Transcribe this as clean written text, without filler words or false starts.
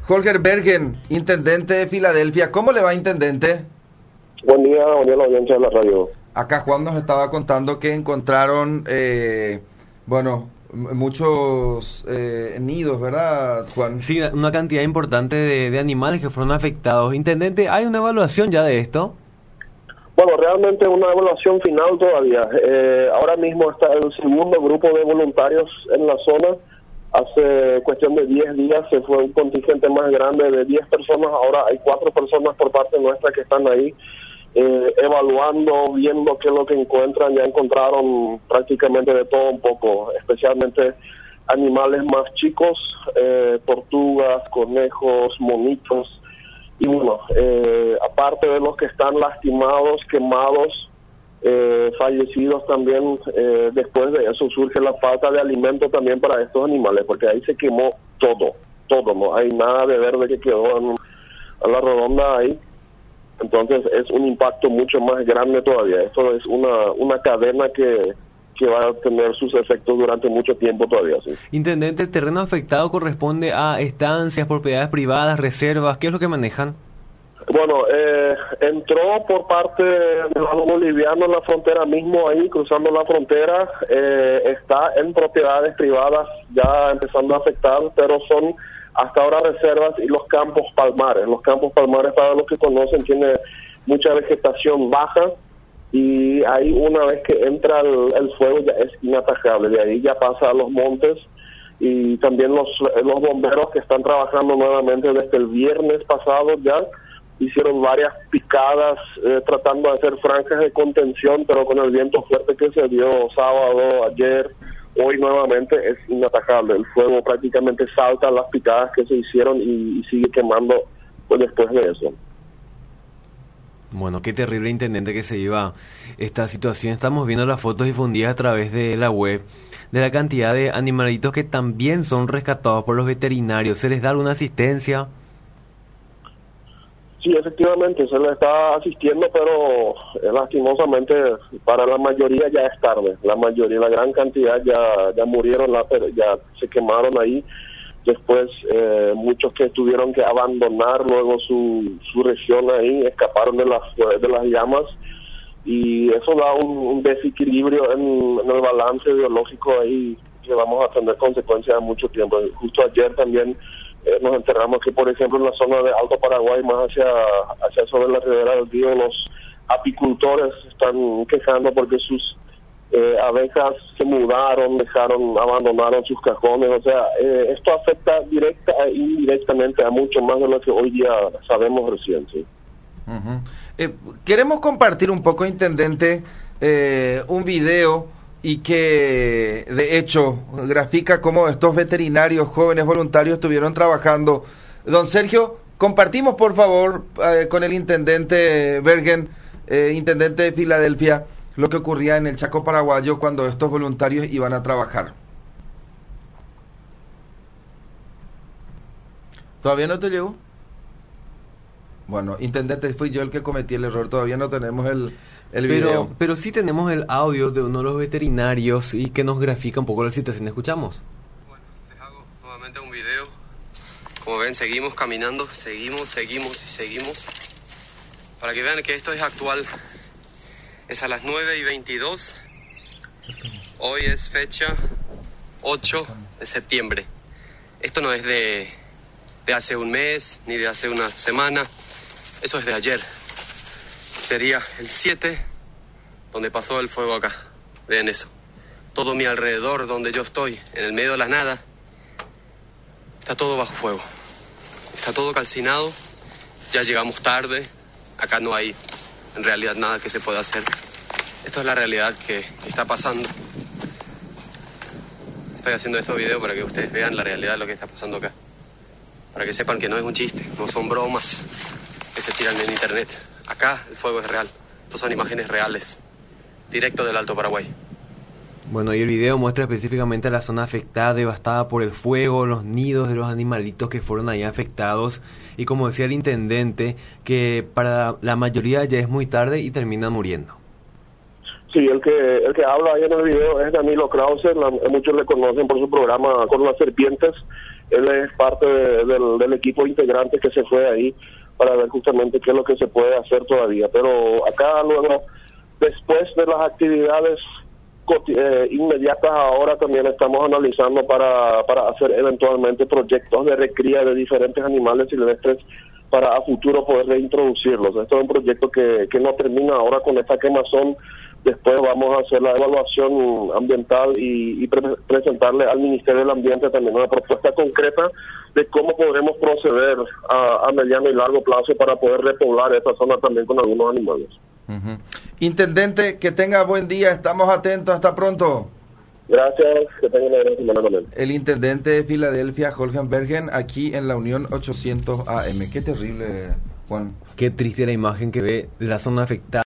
Holger Bergen, intendente de Filadelfia. ¿Cómo le va, intendente? Buen día a la audiencia de la radio. Acá Juan nos estaba contando que encontraron, muchos nidos, ¿verdad, Juan? Sí, una cantidad importante de animales que fueron afectados. Intendente, ¿hay una evaluación ya de esto? Bueno, realmente una evaluación final todavía. Ahora mismo está el segundo grupo de voluntarios en la zona. Hace cuestión de 10 días se fue un contingente más grande de 10 personas. Ahora hay 4 personas por parte nuestra que están ahí evaluando, viendo qué es lo que encuentran. Ya encontraron prácticamente de todo un poco, especialmente animales más chicos, tortugas, conejos, monitos. Y bueno, aparte de los que están lastimados, quemados, fallecidos también, después de eso surge la falta de alimento también para estos animales, porque ahí se quemó todo, no hay nada de verde que quedó a la redonda ahí. Entonces es un impacto mucho más grande todavía. Esto es una cadena que va a tener sus efectos durante mucho tiempo todavía. ¿Sí? Intendente, ¿el terreno afectado corresponde a estancias, propiedades privadas, reservas? ¿Qué es lo que manejan? Bueno, entró por parte del lado boliviano en la frontera mismo, ahí cruzando la frontera, está en propiedades privadas ya empezando a afectar, pero son hasta ahora reservas y los campos palmares. Los campos palmares, para los que conocen, tiene mucha vegetación baja y ahí una vez que entra el fuego ya es inatajable, de ahí ya pasa a los montes. Y también los bomberos que están trabajando nuevamente desde el viernes pasado ya hicieron varias picadas tratando de hacer franjas de contención, pero con el viento fuerte que se dio sábado, ayer, hoy nuevamente es inatajable. El fuego prácticamente salta las picadas que se hicieron y sigue quemando pues después de eso. Bueno, qué terrible, intendente, que se lleva esta situación. Estamos viendo las fotos difundidas a través de la web de la cantidad de animalitos que también son rescatados por los veterinarios. ¿Se les da alguna asistencia? Sí, efectivamente, se le está asistiendo, pero lastimosamente para la mayoría ya es tarde. La gran cantidad ya murieron, ya se quemaron ahí. Después muchos que tuvieron que abandonar luego su región ahí, escaparon de las llamas, y eso da un desequilibrio en el balance biológico ahí, que vamos a tener consecuencias a mucho tiempo. Justo ayer también nos enteramos que, por ejemplo, en la zona de Alto Paraguay, más hacia sobre la ribera del río, los apicultores están quejando porque sus abejas se mudaron, abandonaron sus cajones. O sea, esto afecta directa e indirectamente a mucho más de lo que hoy día sabemos recién. ¿Sí? Queremos compartir un poco, intendente, un video y que de hecho grafica cómo estos veterinarios jóvenes voluntarios estuvieron trabajando. Don Sergio, compartimos por favor con el intendente Bergen, intendente de Filadelfia, lo que ocurría en el Chaco paraguayo cuando estos voluntarios iban a trabajar. ¿Todavía no te llegó? Bueno, intendente, fui yo el que cometí el error, todavía no tenemos el video. Pero sí tenemos el audio de uno de los veterinarios y que nos grafica un poco la situación. ¿Escuchamos? Bueno, les hago nuevamente un video. Como ven, seguimos caminando, seguimos y seguimos. Para que vean que esto es actual. Es a las 9:22. Hoy es fecha 8 de septiembre. Esto no es de hace un mes, ni de hace una semana. Eso es de ayer. Sería el 7, donde pasó el fuego acá. Vean eso. Todo mi alrededor, donde yo estoy, en el medio de la nada, está todo bajo fuego. Está todo calcinado. Ya llegamos tarde. Acá no hay, en realidad, nada que se pueda hacer. Esto es la realidad que está pasando. Estoy haciendo estos videos para que ustedes vean la realidad de lo que está pasando acá. Para que sepan que no es un chiste, no son bromas que se tiran en internet. Acá el fuego es real. Estas son imágenes reales, directo del Alto Paraguay. Bueno, y el video muestra específicamente la zona afectada, devastada por el fuego, los nidos de los animalitos que fueron ahí afectados. Y como decía el intendente, que para la mayoría ya es muy tarde y terminan muriendo. Sí, el que habla ahí en el video es Danilo Krause. Muchos le conocen por su programa Con las Serpientes. él es parte del equipo integrante que se fue ahí para ver justamente qué es lo que se puede hacer todavía. Pero acá luego, después de las actividades inmediatas, ahora también estamos analizando para hacer eventualmente proyectos de recría de diferentes animales silvestres para a futuro poder reintroducirlos. Esto es un proyecto que no termina ahora con esta quemazón. Después vamos a hacer la evaluación ambiental y presentarle al Ministerio del Ambiente también una propuesta concreta de cómo podremos proceder a mediano y largo plazo para poder repoblar esta zona también con algunos animales. Uh-huh. Intendente, que tenga buen día, estamos atentos, hasta pronto. Gracias, que tengan una buena semana también. El intendente de Filadelfia, Jorge Bergen, aquí en la Unión 800 AM. Qué terrible, Juan. Qué triste la imagen que ve de la zona afectada.